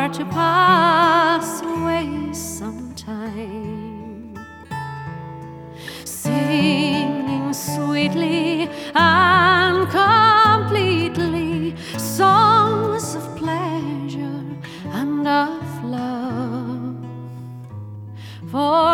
are to pass away sometime, singing sweetly and completely songs of pleasure and of love. For